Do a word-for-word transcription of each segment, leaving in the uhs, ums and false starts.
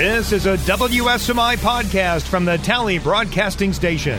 This is a W S M I podcast from the Tally Broadcasting Station.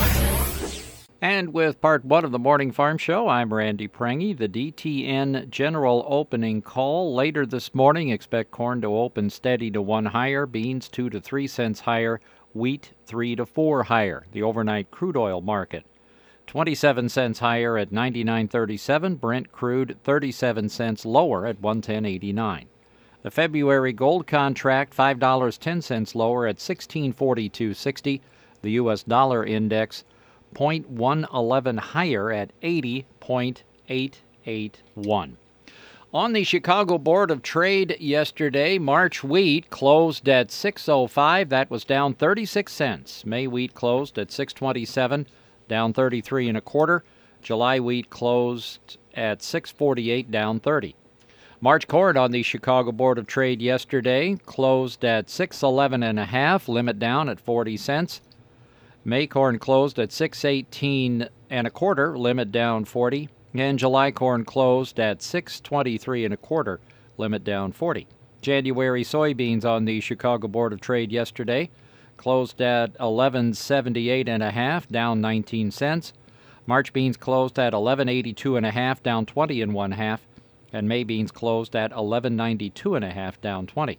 And with part one of the Morning Farm Show, I'm Randy Prange. The D T N general opening call later this morning. Expect corn to open steady to one higher, beans two to three cents higher, wheat three to four higher. The overnight crude oil market, twenty-seven cents higher at ninety-nine thirty-seven. Brent crude thirty-seven cents lower at one ten eighty-nine. The February gold contract, five dollars and ten cents lower at sixteen forty-two sixty. The U S dollar index, zero point one one one higher at eighty point eight eight one. On the Chicago Board of Trade yesterday, March wheat closed at six oh five. That was down thirty-six cents. May wheat closed at six twenty-seven, down thirty-three and a quarter. July wheat closed at six forty-eight, down thirty. March corn on the Chicago Board of Trade yesterday closed at six eleven and a half, limit down at forty cents. May corn closed at six eighteen and a quarter, limit down forty. And July corn closed at six twenty-three and a quarter, limit down forty. January soybeans on the Chicago Board of Trade yesterday closed at eleven seventy-eight and a half, down nineteen cents. March beans closed at eleven eighty-two and a half, down twenty and one half. And May beans closed at eleven ninety-two and a half, down twenty.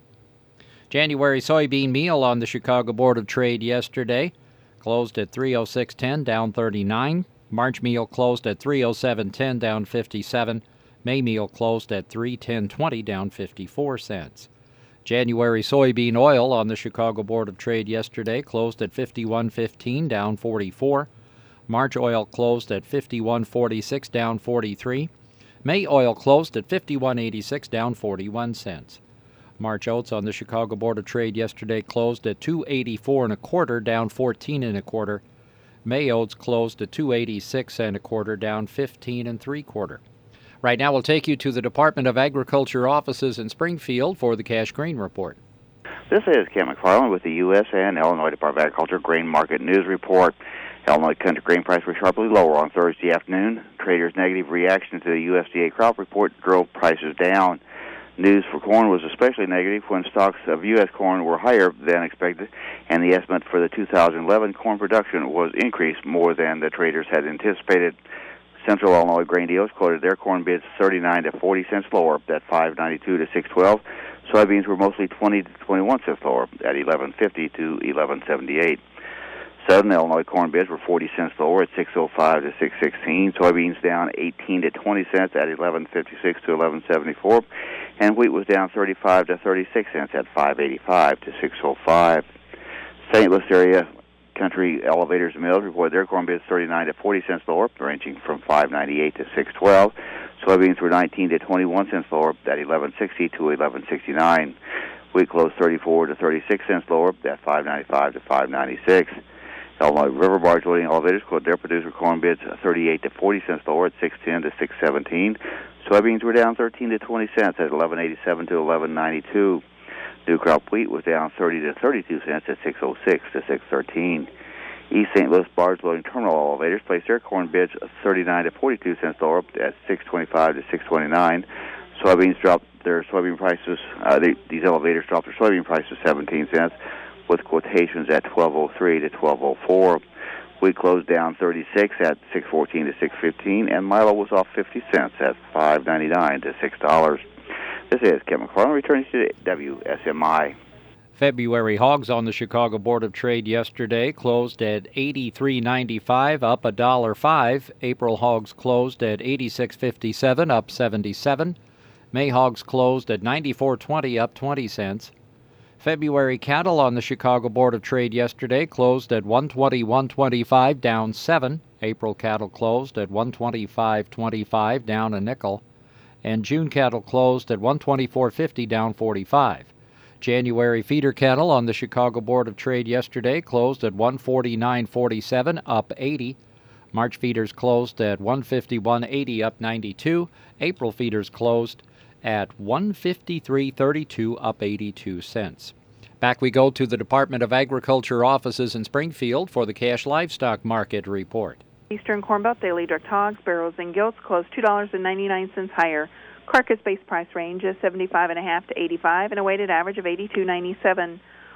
January soybean meal on the Chicago Board of Trade yesterday closed at three oh six ten, down thirty-nine. March meal closed at three oh seven ten, down fifty-seven. May meal closed at three ten twenty, down fifty-four cents. January soybean oil on the Chicago Board of Trade yesterday closed at fifty-one fifteen, down forty-four. March oil closed at fifty-one forty-six, down forty-three. May oil closed at fifty-one eighty-six, down forty-one cents. March oats on the Chicago Board of Trade yesterday closed at two eighty-four and a quarter, down fourteen and a quarter. May oats closed at two eighty-six and a quarter, down fifteen and three quarter. Right now we'll take you to the Department of Agriculture offices in Springfield for the Cash Grain Report. This is Ken McFarland with the U S and Illinois Department of Agriculture Grain Market News Report. Illinois country grain prices were sharply lower on Thursday afternoon. Traders' negative reaction to the U S D A crop report drove prices down. News for corn was especially negative when stocks of U S corn were higher than expected, and the estimate for the two thousand eleven corn production was increased more than the traders had anticipated. Central Illinois grain dealers quoted their corn bids thirty-nine to forty cents lower at five ninety-two to six twelve. Soybeans were mostly twenty to twenty-one cents lower at eleven fifty to eleven seventy-eight. Southern Illinois corn bids were forty cents lower at six oh five to six sixteen. Soybeans down eighteen to twenty cents at eleven fifty-six to eleven seventy-four. And wheat was down thirty-five to thirty-six cents at five eighty-five to six oh five. Saint Louis area country elevators and mills reported their corn bids thirty-nine to forty cents lower, ranging from five ninety-eight to six twelve. Soybeans were nineteen to twenty-one cents lower at eleven sixty to eleven sixty-nine. Wheat closed thirty-four to thirty-six cents lower at five ninety-five to five ninety-six. Illinois River Barge loading elevators quoted their producer corn bids thirty-eight to forty cents lower at six ten to six seventeen. Soybeans were down thirteen to twenty cents at eleven eighty-seven to eleven ninety-two. New crop wheat was down thirty to thirty-two cents at six oh six to six thirteen. East Saint Louis barge loading terminal elevators placed their corn bids thirty-nine to forty-two cents lower at six twenty-five to six twenty-nine. Soybeans dropped their soybean prices. Uh, they, these elevators dropped their soybean prices seventeen cents, with quotations at twelve oh three to twelve oh four. Wheat closed down thirty-six at six fourteen to six fifteen, and Milo was off fifty cents at five ninety-nine to six dollars. This is Kevin McFarland returning to W S M I. February hogs on the Chicago Board of Trade yesterday closed at eighty-three ninety-five, up a dollar five. April hogs closed at eighty-six fifty-seven, up seventy-seven. May hogs closed at ninety-four twenty, up twenty cents. February cattle on the Chicago Board of Trade yesterday closed at one twenty-one twenty-five, down seven. April cattle closed at one twenty-five twenty-five, down a nickel. And June cattle closed at one twenty-four fifty, down forty-five. January feeder cattle on the Chicago Board of Trade yesterday closed at one forty-nine forty-seven, up eighty. March feeders closed at one fifty-one eighty, up ninety-two. April feeders closed at one fifty-three thirty-two, up eighty-two cents. Back we go to the Department of Agriculture offices in Springfield for the Cash Livestock Market Report. Eastern Corn Belt daily direct hogs, barrels, and gilts closed two dollars and ninety-nine cents higher. Carcass base price range is seventy-five and a half to eighty-five, and a weighted average of eighty-two ninety-seven.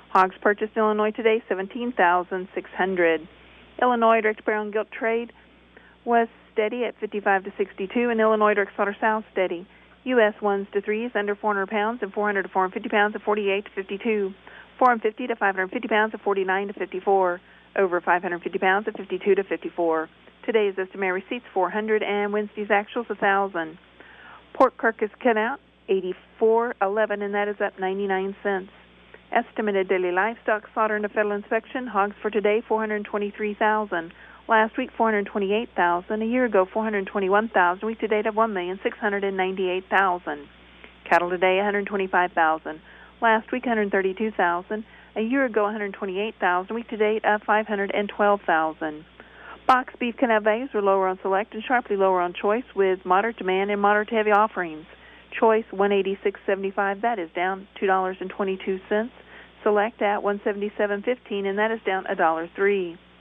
Hogs purchased in Illinois today, seventeen thousand six hundred. Illinois direct barrel and gilt trade was steady at fifty-five to sixty-two, and Illinois direct slaughter sow steady. U S ones to threes under four hundred pounds and four hundred to four hundred fifty pounds at forty-eight to fifty-two. four hundred fifty to five hundred fifty pounds at forty-nine to fifty-four. Over five hundred fifty pounds at fifty-two to fifty-four. Today's estimated receipts four hundred and Wednesday's actuals one thousand. Pork carcass cut out eighty-four eleven, and that is up ninety-nine cents. Estimated daily livestock slaughter and a federal inspection. Hogs for today four hundred twenty-three thousand. Last week four hundred twenty-eight thousand. A year ago four hundred twenty-one thousand. Week to date of one million six hundred ninety-eight thousand. Cattle today one hundred twenty-five thousand. Last week one hundred thirty-two thousand. A year ago one hundred twenty-eight thousand. Week to date of five hundred twelve thousand. Box beef canal values were lower on select and sharply lower on choice, with moderate demand and moderate to heavy offerings. Choice one eighty-six seventy-five, that is down two dollars and twenty-two cents. Select at one seventy-seven fifteen, and that is down one dollar and three cents.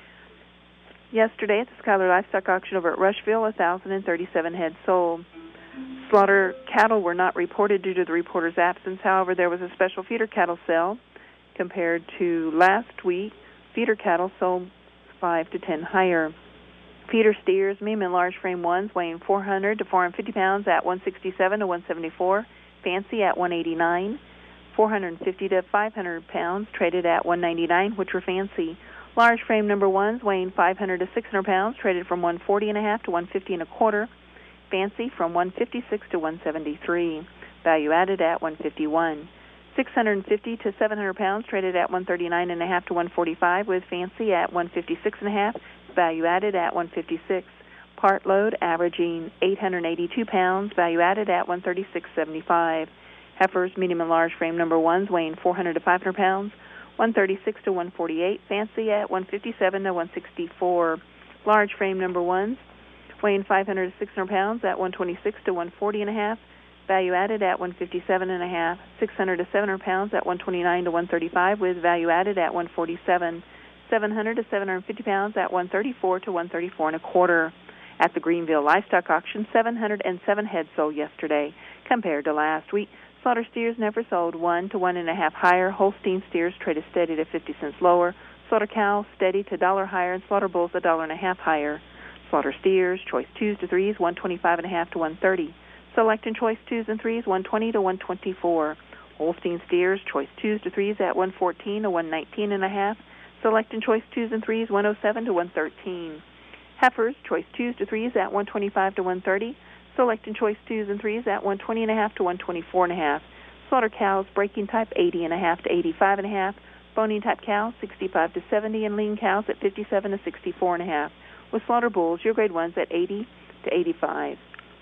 Yesterday at the Schuyler Livestock Auction over at Rushville, one thousand thirty-seven head sold. Slaughter cattle were not reported due to the reporter's absence. However, there was a special feeder cattle sale compared to last week. Feeder cattle sold five to ten higher. Feeder steers, medium and large frame ones, weighing four hundred to four hundred fifty pounds at one sixty-seven to one seventy-four. Fancy at one eighty-nine. four hundred fifty to five hundred pounds traded at one ninety-nine, which were fancy. Large frame number ones, weighing five hundred to six hundred pounds, traded from one forty and a half to one fifty and a quarter. Fancy from one fifty-six to one seventy-three. Value added at one fifty-one. six hundred fifty to seven hundred pounds, traded at one thirty-nine and a half to one forty-five, with fancy at one fifty-six and a half. Value added at one fifty-six. Part load averaging eight hundred eighty-two pounds. Value added at one thirty-six seventy-five. Heifers, medium and large frame number ones, weighing four hundred to five hundred pounds, one thirty-six to one forty-eight. Fancy at one fifty-seven to one sixty-four. Large frame number ones, weighing five hundred to six hundred pounds, at one twenty-six to one forty and a half. Value added at one fifty-seven and a half. six hundred to seven hundred pounds at one twenty-nine to one thirty-five, with value added at one forty-seven. seven hundred to seven hundred fifty pounds at one thirty-four to one thirty-four and a quarter. At the Greenville Livestock Auction, seven hundred seven heads sold yesterday. Compared to last week, slaughter steers never sold one to one and a half higher. Holstein steers traded steady to fifty cents lower. Slaughter cows steady to a dollar higher, and slaughter bulls a dollar and a half higher. Slaughter steers, choice twos to threes, one twenty-five and a half to one thirty. Select and choice twos and threes, one twenty to one twenty-four. Holstein steers, choice twos to threes at one fourteen to one nineteen and a half. Select and choice twos and threes, one oh seven to one thirteen. Heifers, choice twos to threes at one twenty-five to one thirty. Select and choice twos and threes at one twenty and a half to one twenty-four and a half. Slaughter cows, breaking type eighty and a half to eighty-five and a half. Boning type cows, sixty-five to seventy, and lean cows at fifty-seven to sixty-four and a half. With slaughter bulls, your grade ones at eighty to eighty-five.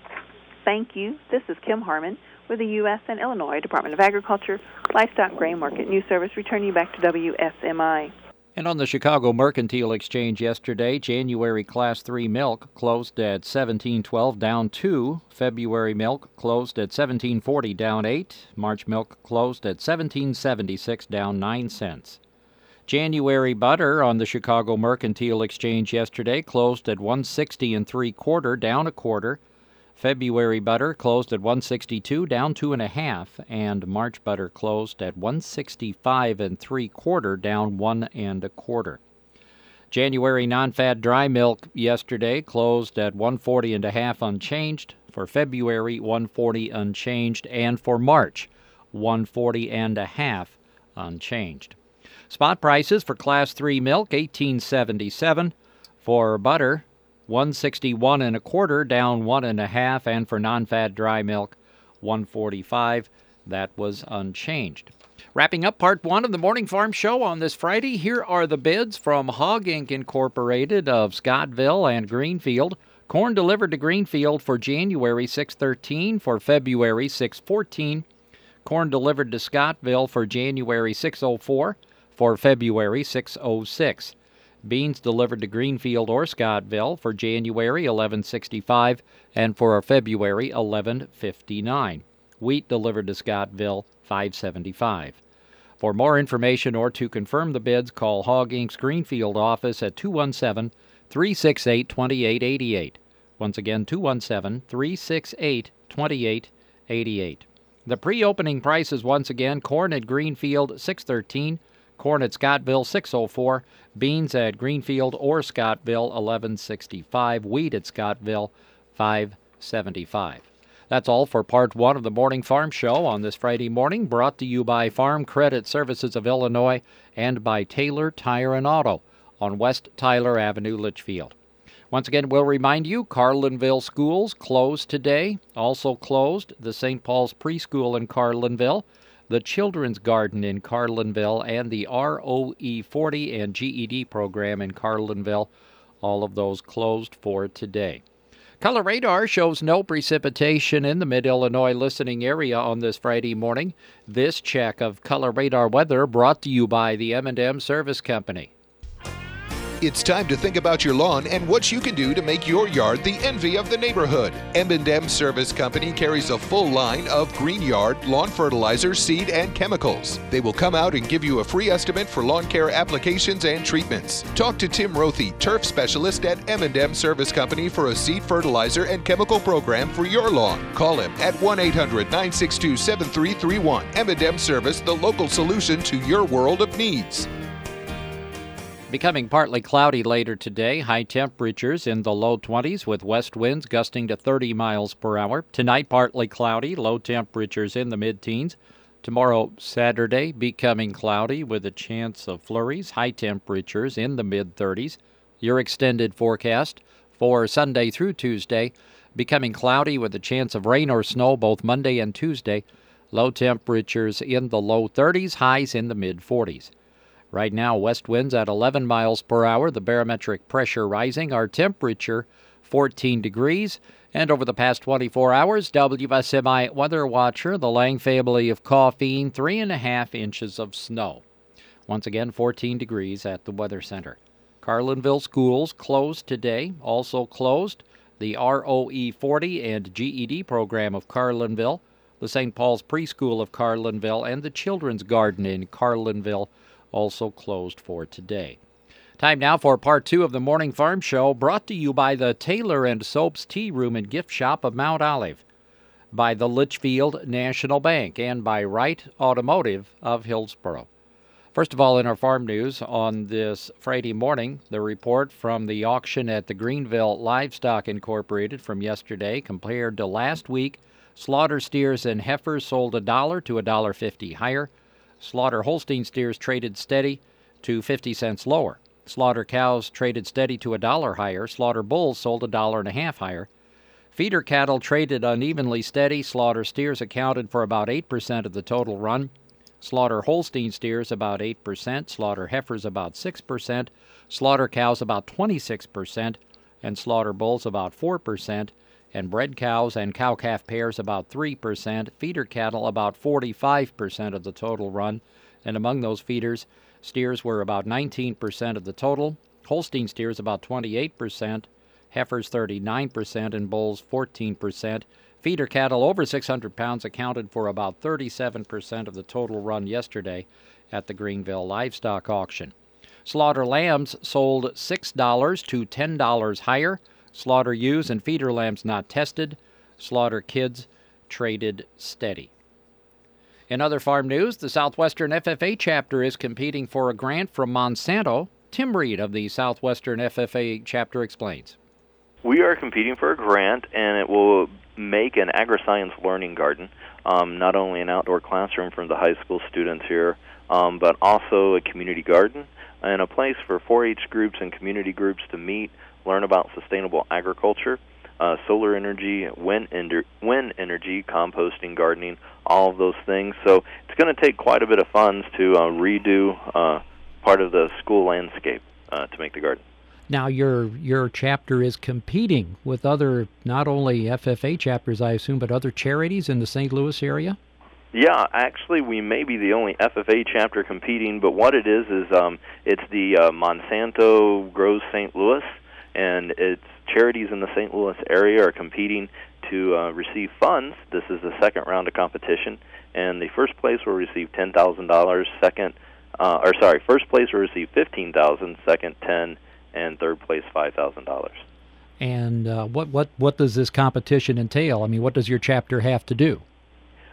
Thank you. This is Kim Harmon with the U S and Illinois Department of Agriculture Livestock Grain Market News Service, returning you back to W S M I. And on the Chicago Mercantile Exchange yesterday, January Class three milk closed at seventeen twelve, down two. February milk closed at seventeen forty, down eight. March milk closed at seventeen seventy-six, down nine cents. January butter on the Chicago Mercantile Exchange yesterday closed at one sixty and three quarter, down a quarter. February butter closed at one sixty-two, down two and a half, and March butter closed at one sixty-five and three quarter, down one and a quarter. January non-fat dry milk yesterday closed at one forty and a half, unchanged. For February, one forty unchanged, and for March, one forty and a half unchanged. Spot prices for Class three milk, eighteen seventy-seven. For butter, one sixty-one and a quarter, down one and a half, and for non-fat dry milk, one forty-five. That was unchanged. Wrapping up part one of the Morning Farm Show on this Friday, here are the bids from Hog Incorporated. Incorporated of Scottville and Greenfield. Corn delivered to Greenfield for January six thirteen, for February six fourteen. Corn delivered to Scottville for January six oh four, for February six oh six. Beans delivered to Greenfield or Scottville for January eleven sixty-five, and for February eleven fifty-nine. Wheat delivered to Scottville five seventy-five. For more information or to confirm the bids, call Hog Incorporated's Greenfield office at two one seven, three six eight, two eight eight eight. Once again, two one seven, three six eight, two eight eight eight. The pre-opening prices once again, corn at Greenfield six thirteen, corn at Scottville six oh four, beans at Greenfield or Scottville eleven sixty-five, wheat at Scottville five seventy-five. That's all for part one of the Morning Farm Show on this Friday morning, brought to you by Farm Credit Services of Illinois and by Taylor Tire and Auto on West Tyler Avenue, Litchfield. Once again, we'll remind you, Carlinville schools closed today. Also closed the Saint Paul's Preschool in Carlinville, the Children's Garden in Carlinville, and the R O E forty and G E D program in Carlinville. All of those closed for today. Color radar shows no precipitation in the mid-Illinois listening area on this Friday morning. This check of color radar weather brought to you by the M and M Service Company. It's time to think about your lawn and what you can do to make your yard the envy of the neighborhood. M and M Service Company carries a full line of green yard, lawn fertilizer, seed, and chemicals. They will come out and give you a free estimate for lawn care applications and treatments. Talk to Tim Rothy, turf specialist at M and M Service Company for a seed fertilizer and chemical program for your lawn. Call him at one eight hundred nine six two seven three three one. M and M Service, the local solution to your world of needs. Becoming partly cloudy later today, high temperatures in the low twenties with west winds gusting to thirty miles per hour. Tonight, partly cloudy, low temperatures in the mid-teens. Tomorrow, Saturday, becoming cloudy with a chance of flurries, high temperatures in the mid-thirties. Your extended forecast for Sunday through Tuesday, becoming cloudy with a chance of rain or snow both Monday and Tuesday. Low temperatures in the low thirties, highs in the mid-forties. Right now, west winds at eleven miles per hour, the barometric pressure rising, our temperature fourteen degrees. And over the past twenty-four hours, W S M I Weather Watcher, the Lang family of Coffeen, three and a half inches of snow. Once again, fourteen degrees at the Weather Center. Carlinville schools closed today, also closed the R O E forty and G E D program of Carlinville, the Saint Paul's Preschool of Carlinville, and the Children's Garden in Carlinville, also closed for today. Time now for part two of the Morning Farm Show, brought to you by the Taylor and Soaps Tea Room and Gift Shop of Mount Olive, by the Litchfield National Bank, and by Wright Automotive of Hillsboro. First of all, in our farm news on this Friday morning, the report from the auction at the Greenville Livestock Incorporated from yesterday compared to last week. Slaughter steers and heifers sold a dollar to a dollar fifty higher. Slaughter Holstein steers traded steady to fifty cents lower. Slaughter cows traded steady to a dollar higher. Slaughter bulls sold a dollar and a half higher. Feeder cattle traded unevenly steady. Slaughter steers accounted for about eight percent of the total run. Slaughter Holstein steers about eight percent. Slaughter heifers about six percent. Slaughter cows about twenty-six percent. And slaughter bulls about four percent. And bred cows and cow-calf pairs about three percent, feeder cattle about forty-five percent of the total run, and among those feeders, steers were about nineteen percent of the total, Holstein steers about twenty-eight percent, heifers thirty-nine percent, and bulls fourteen percent. Feeder cattle over six hundred pounds accounted for about thirty-seven percent of the total run yesterday at the Greenville Livestock Auction. Slaughter lambs sold six dollars to ten dollars higher. Slaughter ewes and feeder lambs not tested. Slaughter kids traded steady. In other farm news, the Southwestern F F A chapter is competing for a grant from Monsanto. Tim Reed of the Southwestern F F A chapter explains. We are competing for a grant, and it will make an agri-science learning garden, um, not only an outdoor classroom for the high school students here, um, but also a community garden and a place for four H groups and community groups to meet, learn about sustainable agriculture, uh, solar energy, wind, ender- wind energy, composting, gardening, all of those things. So it's going to take quite a bit of funds to uh, redo uh, part of the school landscape uh, to make the garden. Now, your your chapter is competing with other, not only F F A chapters, I assume, but other charities in the Saint Louis area? Yeah, actually, we may be the only F F A chapter competing, but what it is is um, it's the uh, Monsanto Grows Saint Louis, and it's charities in the Saint Louis area are competing to uh, receive funds. This is the second round of competition, and the first place will receive ten thousand dollars, second, uh, or sorry, first place will receive fifteen thousand dollars, second ten thousand dollars, and third place five thousand dollars. And uh, what, what, what does this competition entail? I mean, what does your chapter have to do?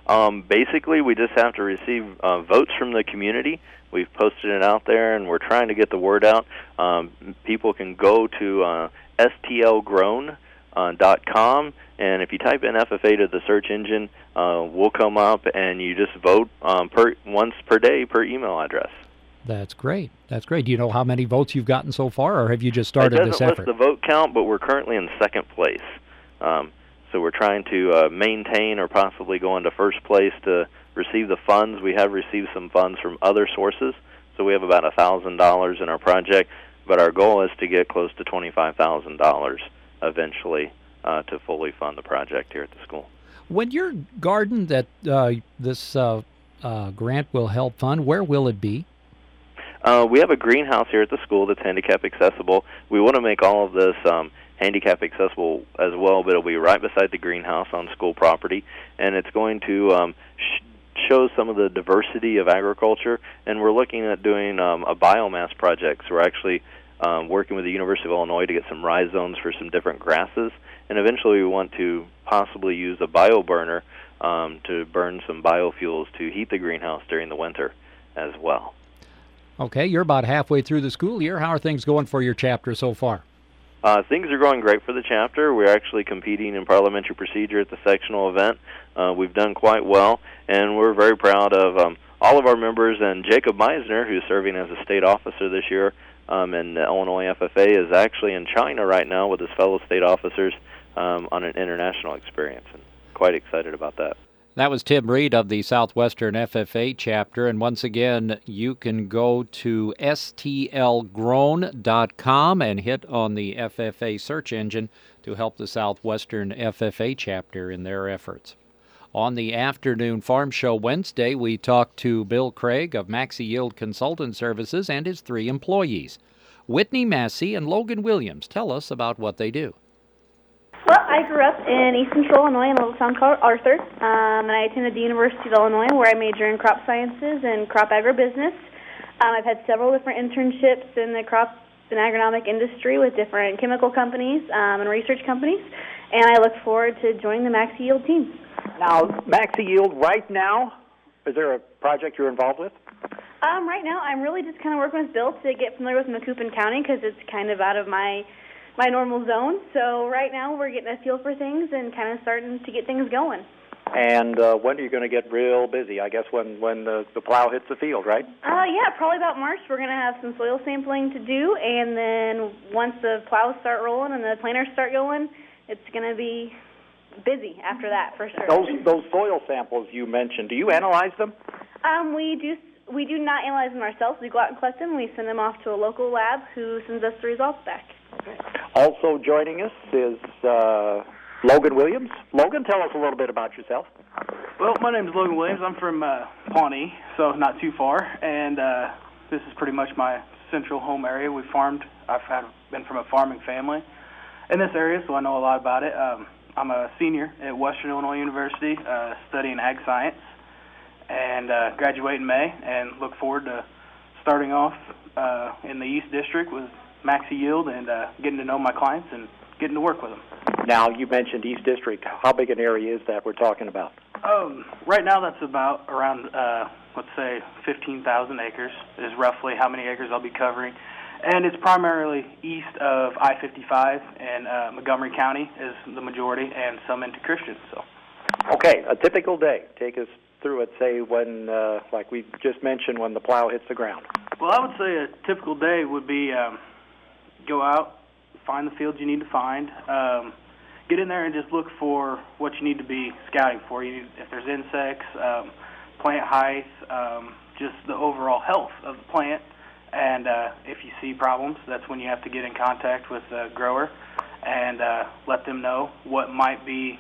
Um, basically, we just have to receive uh, votes from the community. We've posted it out there, and we're trying to get the word out. Um, people can go to uh, S T L grown dot com, and if you type in F F A to the search engine, uh, we'll come up, and you just vote um, per once per day per email address. That's great. That's great. Do you know how many votes you've gotten so far, or have you just started this effort? It doesn't list the vote count, but we're currently in second place. Um, so we're trying to uh, maintain or possibly go into first place to receive the funds. We have received some funds from other sources, so we have about one thousand dollars in our project, but our goal is to get close to twenty-five thousand dollars eventually uh, to fully fund the project here at the school. When your garden that uh, this uh, uh, grant will help fund, where will it be? Uh, we have a greenhouse here at the school that's handicap accessible. We want to make all of this um, handicap accessible as well, but it'll be right beside the greenhouse on school property, and it's going to um, sh- show some of the diversity of agriculture, and we're looking at doing um, a biomass project. So we're actually um, working with the University of Illinois to get some rhizomes for some different grasses, and eventually we want to possibly use a bioburner um, to burn some biofuels to heat the greenhouse during the winter as well. Okay, you're about halfway through the school year. How are things going for your chapter so far? Uh, things are going great for the chapter. We're actually competing in parliamentary procedure at the sectional event. Uh, we've done quite well, and we're very proud of um, all of our members. And Jacob Meisner, who's serving as a state officer this year um, in the Illinois F F A, is actually in China right now with his fellow state officers um, on an international experience, and quite excited about that. That was Tim Reed of the Southwestern F F A chapter, and once again, you can go to S T L grown dot com and hit on the F F A search engine to help the Southwestern F F A chapter in their efforts. On the afternoon Farm Show Wednesday, we talked to Bill Craig of Maxi Yield Consultant Services and his three employees. Whitney Massey and Logan Williams tell us about what they do. Well, I grew up in East Central Illinois in a little town called Arthur, um, and I attended the University of Illinois where I major in crop sciences and crop agribusiness. Um, I've had several different internships in the crop and agronomic industry with different chemical companies um, and research companies, and I look forward to joining the Maxi Yield team. Now, Maxi Yield, right now, is there a project you're involved with? Um, right now, I'm really just kind of working with Bill to get familiar with Macoupin County because it's kind of out of my my normal zone. So right now we're getting a feel for things and kind of starting to get things going. And uh, when are you going to get real busy? I guess when, when the, the plow hits the field, right? Uh, yeah, probably about March. We're going to have some soil sampling to do, and then once the plows start rolling and the planters start going, it's going to be busy after that for sure. Those those soil samples you mentioned, do you analyze them? Um, we do. We do not analyze them ourselves. We go out and collect them, and we send them off to a local lab who sends us the results back. Also joining us is uh, Logan Williams. Logan, tell us a little bit about yourself. Well, my name is Logan Williams. I'm from uh, Pawnee, so not too far, and uh, this is pretty much my central home area. We farmed. I've had, been from a farming family in this area, so I know a lot about it. Um, I'm a senior at Western Illinois University uh, studying ag science, and uh, graduate in May, and look forward to starting off uh, in the East District with Maxi Yield and uh, getting to know my clients and getting to work with them. Now, you mentioned East District. How big an area is that we're talking about? Um, right now, that's about around, uh, let's say, fifteen thousand acres is roughly how many acres I'll be covering. And it's primarily east of I fifty-five, and uh, Montgomery County is the majority, and some into Christian. So, okay, a typical day. Take us through it, say, when, uh, like we just mentioned, when the plow hits the ground. Well, I would say a typical day would be um, go out, find the fields you need to find, um, get in there and just look for what you need to be scouting for. You need, if there's insects, um, plant height, um, just the overall health of the plant. And uh, if you see problems, that's when you have to get in contact with the grower and uh, let them know what might be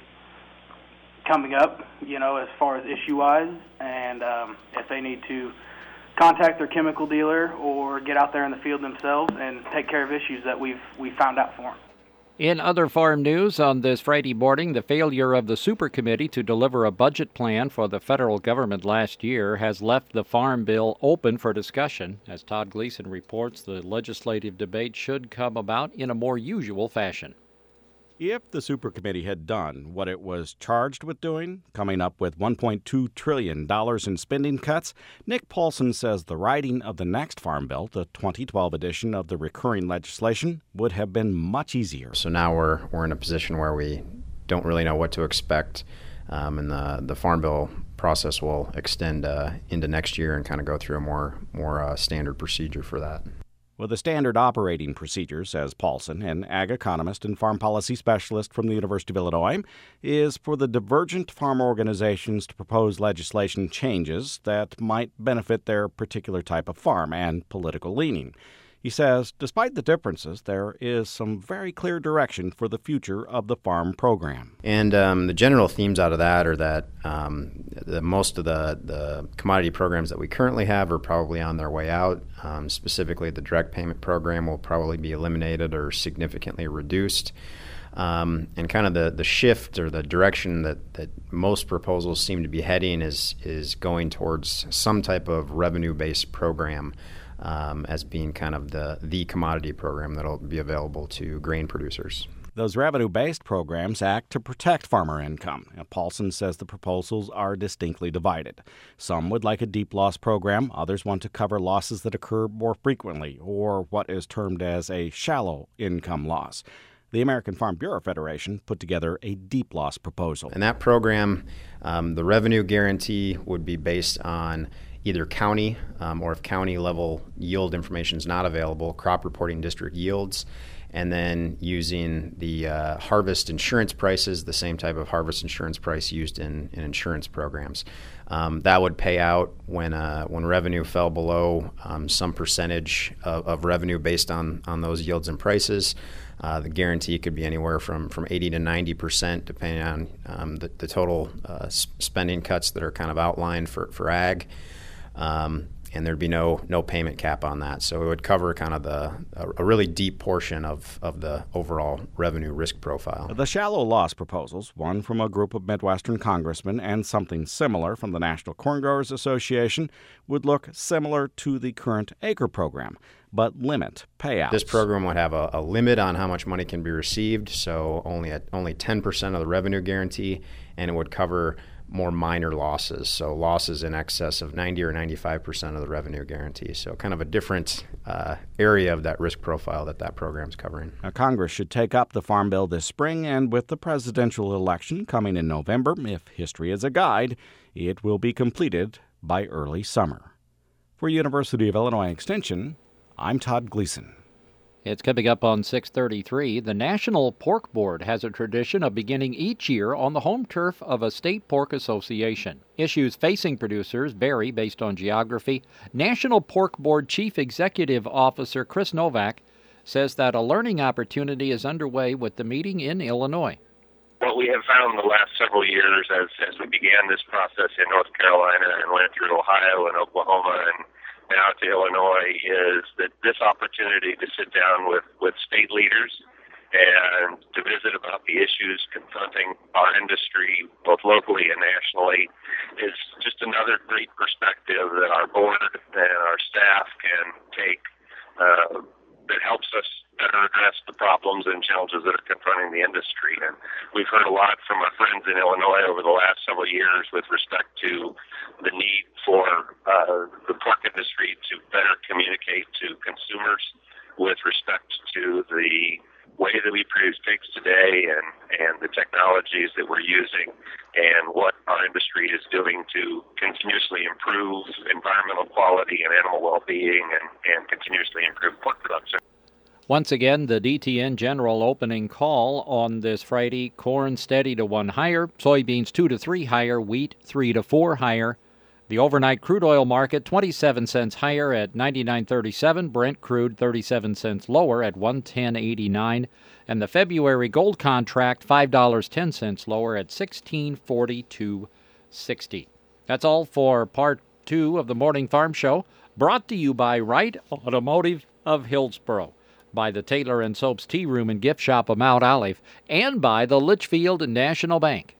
coming up, you know, as far as issue-wise, and um, if they need to contact their chemical dealer or get out there in the field themselves and take care of issues that we've we found out for them. In other farm news on this Friday morning, the failure of the Super Committee to deliver a budget plan for the federal government last year has left the Farm Bill open for discussion. As Todd Gleason reports, the legislative debate should come about in a more usual fashion. If the Supercommittee had done what it was charged with doing, coming up with one point two trillion dollars in spending cuts, Nick Paulson says the writing of the next Farm Bill, the twenty twelve edition of the recurring legislation, would have been much easier. So now we're we're in a position where we don't really know what to expect, um, and the the Farm Bill process will extend uh, into next year and kind of go through a more more uh, standard procedure for that. Well, the standard operating procedure, says Paulson, an ag economist and farm policy specialist from the University of Illinois, is for the divergent farm organizations to propose legislation changes that might benefit their particular type of farm and political leaning. He says, despite the differences, there is some very clear direction for the future of the farm program. And um, the general themes out of that are that um, the, most of the, the commodity programs that we currently have are probably on their way out. Um, specifically, the direct payment program will probably be eliminated or significantly reduced. Um, and kind of the, the shift or the direction that, that most proposals seem to be heading is, is going towards some type of revenue-based program. Um, as being kind of the, the commodity program that will be available to grain producers. Those revenue-based programs act to protect farmer income. Now, Paulson says the proposals are distinctly divided. Some would like a deep loss program. Others want to cover losses that occur more frequently, or what is termed as a shallow income loss. The American Farm Bureau Federation put together a deep loss proposal. In that program, um, the revenue guarantee would be based on either county um, or if county level yield information is not available, crop reporting district yields, and then using the uh, harvest insurance prices, the same type of harvest insurance price used in, in insurance programs. Um, that would pay out when uh, when revenue fell below um, some percentage of, of revenue based on, on those yields and prices. Uh, the guarantee could be anywhere from, from eighty to ninety percent, depending on um, the, the total uh, spending cuts that are kind of outlined for, for ag. Um, and there'd be no no payment cap on that. So it would cover kind of the a, a really deep portion of, of the overall revenue risk profile. The shallow loss proposals, one from a group of Midwestern congressmen and something similar from the National Corn Growers Association, would look similar to the current acre program, but limit payouts. This program would have a, a limit on how much money can be received, so only at, only ten percent of the revenue guarantee, and it would cover more minor losses, so losses in excess of ninety or ninety-five percent of the revenue guarantee. So kind of a different uh, area of that risk profile that that program's covering. Now, Congress should take up the Farm Bill this spring, and with the presidential election coming in November, if history is a guide, it will be completed by early summer. For University of Illinois Extension, I'm Todd Gleason. It's coming up on six thirty-three. The National Pork Board has a tradition of beginning each year on the home turf of a state pork association. Issues facing producers vary based on geography. National Pork Board Chief Executive Officer Chris Novak says that a learning opportunity is underway with the meeting in Illinois. What we have found the last several years as, as we began this process in North Carolina and went through Ohio and Oklahoma and now to Illinois is that this opportunity to sit down with, with state leaders and to visit about the issues confronting our industry, both locally and nationally, is just another great perspective that our board and our staff can take uh, that helps us better address the problems and challenges that are confronting the industry. And we've heard a lot from our friends in Illinois over the last several years with respect to the need for uh, the pork industry to better communicate to consumers with respect to the way that we produce pigs today and, and the technologies that we're using and what our industry is doing to continuously improve environmental quality and animal well-being and, and continuously improve pork production. Once again, the D T N General opening call on this Friday. Corn steady to one higher, soybeans two to three higher, wheat three to four higher. The overnight crude oil market twenty-seven cents higher at ninety-nine thirty-seven, Brent crude thirty-seven cents lower at one ten eighty-nine, and the February gold contract five dollars and ten cents lower at sixteen forty-two sixty. That's all for part two of the Morning Farm Show, brought to you by Wright Automotive of Hillsboro, by the Taylor and Soaps Tea Room and Gift Shop of Mount Olive, and by the Litchfield National Bank.